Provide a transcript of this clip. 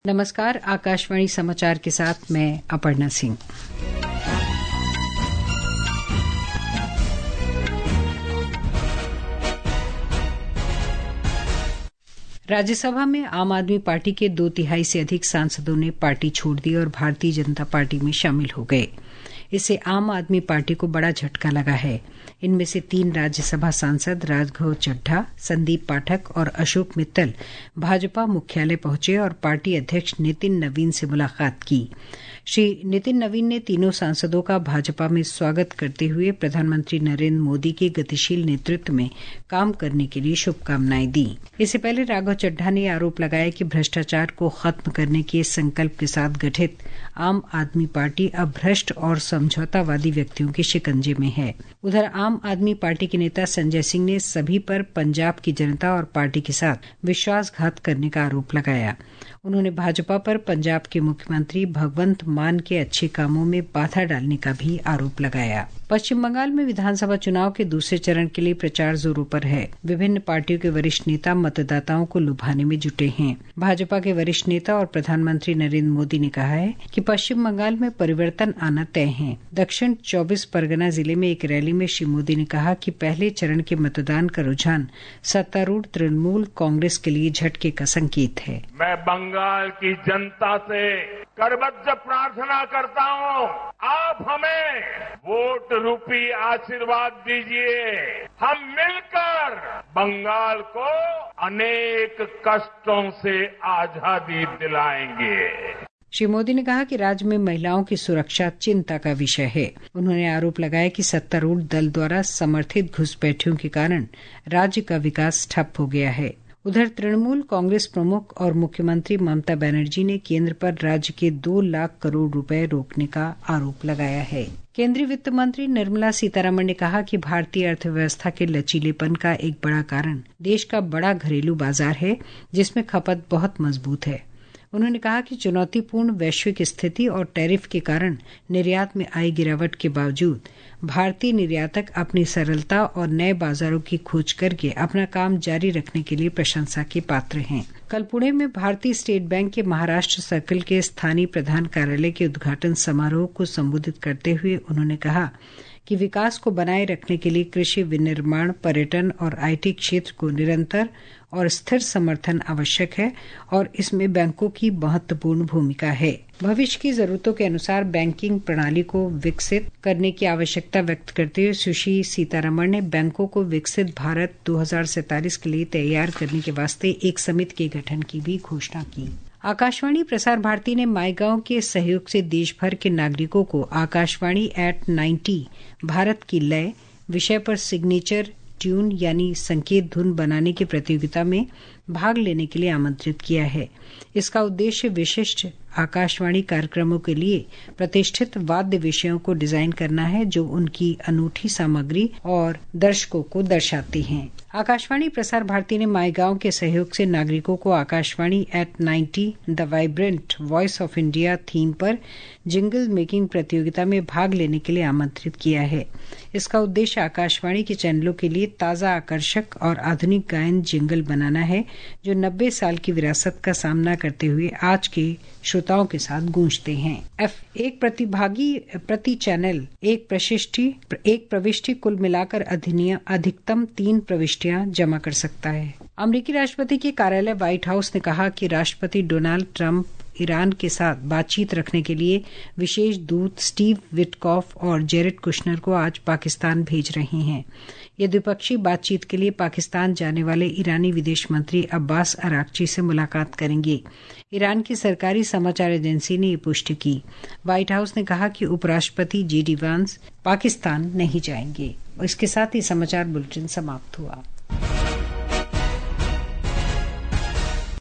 नमस्कार, आकाशवाणी समाचार के साथ मैं अपर्णा सिंह। राज्यसभा में आम आदमी पार्टी के 2/3 से अधिक सांसदों ने पार्टी छोड़ दी और भारतीय जनता पार्टी में शामिल हो गए। इससे आम आदमी पार्टी को बड़ा झटका लगा है। इनमें से 3 राज्यसभा सांसद राघव चड्ढा, संदीप पाठक और अशोक मित्तल भाजपा मुख्यालय पहुंचे और पार्टी अध्यक्ष नितिन नवीन से मुलाकात की। श्री नितिन नवीन ने तीनों सांसदों का भाजपा में स्वागत करते हुए प्रधानमंत्री नरेंद्र मोदी के गतिशील नेतृत्व में काम करने के लिए शुभकामनाएं दी। इससे पहले राघव चड्ढा ने आरोप लगाया कि भ्रष्टाचार को खत्म करने के संकल्प के साथ गठित आम आदमी पार्टी अब भ्रष्ट और समझौतावादी व्यक्तियों के शिकंजे में है। उधर आम आदमी पार्टी के नेता संजय सिंह ने सभी पर पंजाब की जनता और पार्टी के साथ विश्वासघात करने का आरोप लगाया। उन्होंने भाजपा पर पंजाब के मुख्यमंत्री भगवंत मान के अच्छे कामों में बाधा डालने का भी आरोप लगाया। पश्चिम बंगाल में विधानसभा चुनाव के दूसरे चरण के लिए प्रचार जोरों पर है। विभिन्न पार्टियों के वरिष्ठ नेता मतदाताओं को लुभाने में जुटे हैं। भाजपा के वरिष्ठ नेता और प्रधानमंत्री नरेंद्र मोदी ने कहा है कि पश्चिम बंगाल में परिवर्तन आना तय है। दक्षिण 24 परगना जिले में एक रैली में श्री मोदी ने कहा कि पहले चरण के मतदान का रुझान सत्तारूढ़ तृणमूल कांग्रेस के लिए झटके का संकेत है। मैं बंगाल की जनता से करबद्ध प्रार्थना करता हूँ, आप हमें वोट रूपी आशीर्वाद दीजिए। हम मिलकर बंगाल को अनेक कष्टों से आजादी दिलाएंगे। श्री मोदी ने कहा कि राज्य में महिलाओं की सुरक्षा चिंता का विषय है। उन्होंने आरोप लगाया कि सत्तारूढ़ दल द्वारा समर्थित घुसपैठियों के कारण राज्य का विकास ठप हो गया है। उधर तृणमूल कांग्रेस प्रमुख और मुख्यमंत्री ममता बनर्जी ने केंद्र पर राज्य के 2 लाख करोड़ रुपए रोकने का आरोप लगाया है। केंद्रीय वित्त मंत्री निर्मला सीतारमण ने कहा कि भारतीय अर्थव्यवस्था के लचीलेपन का एक बड़ा कारण देश का बड़ा घरेलू बाजार है, जिसमें खपत बहुत मजबूत है। उन्होंने कहा कि चुनौतीपूर्ण वैश्विक स्थिति और टैरिफ के कारण निर्यात में आई गिरावट के बावजूद भारतीय निर्यातक अपनी सरलता और नए बाजारों की खोज करके अपना काम जारी रखने के लिए प्रशंसा के पात्र हैं। कल पुणे में भारतीय स्टेट बैंक के महाराष्ट्र सर्कल के स्थानीय प्रधान कार्यालय के उद्घाटन समारोह को संबोधित करते हुए उन्होंने कहा कि विकास को बनाए रखने के लिए कृषि, विनिर्माण, पर्यटन और आईटी क्षेत्र को निरंतर और स्थिर समर्थन आवश्यक है और इसमें बैंकों की महत्वपूर्ण भूमिका है। भविष्य की जरूरतों के अनुसार बैंकिंग प्रणाली को विकसित करने की आवश्यकता व्यक्त करते हुए सुश्री सीतारमण ने बैंकों को विकसित भारत 2047 के लिए तैयार करने के वास्ते एक समिति के गठन की भी घोषणा की। आकाशवाणी प्रसार भारती ने माईगॉव के सहयोग से देश भर के नागरिकों को आकाशवाणी @90 भारत की लय विषय पर सिग्नेचर ट्यून यानी संकेत धुन बनाने की प्रतियोगिता में भाग लेने के लिए आमंत्रित किया है। इसका उद्देश्य विशिष्ट आकाशवाणी कार्यक्रमों के लिए प्रतिष्ठित वाद्य विषयों को डिजाइन करना है, जो उनकी अनूठी सामग्री और दर्शकों को दर्शाती हैं। आकाशवाणी प्रसार भारती ने माईगॉव के सहयोग से नागरिकों को Akashvani @90 the vibrant voice of India theme पर जिंगल मेकिंग प्रतियोगिता में भाग लेने के लिए आमंत्रित किया है। इसका उद्देश्य आकाशवाणी के चैनलों के लिए ताजा, आकर्षक और आधुनिक गायन जिंगल बनाना है, जो 90 साल की विरासत का सामना करते हुए आज के श्रोताओं के साथ गूंजते हैं। एक प्रतिभागी प्रति चैनल एक प्रविष्टि कुल मिलाकर अधिकतम 3 प्रविष्टियां जमा कर सकता है। अमेरिकी राष्ट्रपति के कार्यालय व्हाइट हाउस ने कहा कि राष्ट्रपति डोनाल्ड ट्रंप ईरान के साथ बातचीत रखने के लिए विशेष दूत स्टीव विटकॉफ और जेरेड कुशनर को आज पाकिस्तान भेज रहे हैं। ये द्विपक्षीय बातचीत के लिए पाकिस्तान जाने वाले ईरानी विदेश मंत्री अब्बास अराक्ची से मुलाकात करेंगे। ईरान की सरकारी समाचार एजेंसी ने ये पुष्टि की। व्हाइट हाउस ने कहा कि उपराष्ट्रपति JD वांस पाकिस्तान नहीं जाएंगे। इसके साथ ही समाचार बुलेटिन समाप्त हुआ।